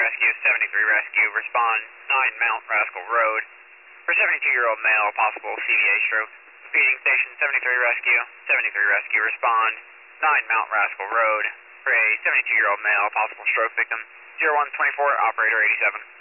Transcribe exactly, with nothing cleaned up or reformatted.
Rescue, seventy-three Rescue, respond, nine Mount Rascal Road. For seventy-two-year-old male, possible C V A stroke. Repeating, station seventy-three Rescue, seventy-three Rescue, respond, nine Mount Rascal Road. For a seventy-two-year-old male, possible stroke victim, zero one twenty-four, operator eighty-seven.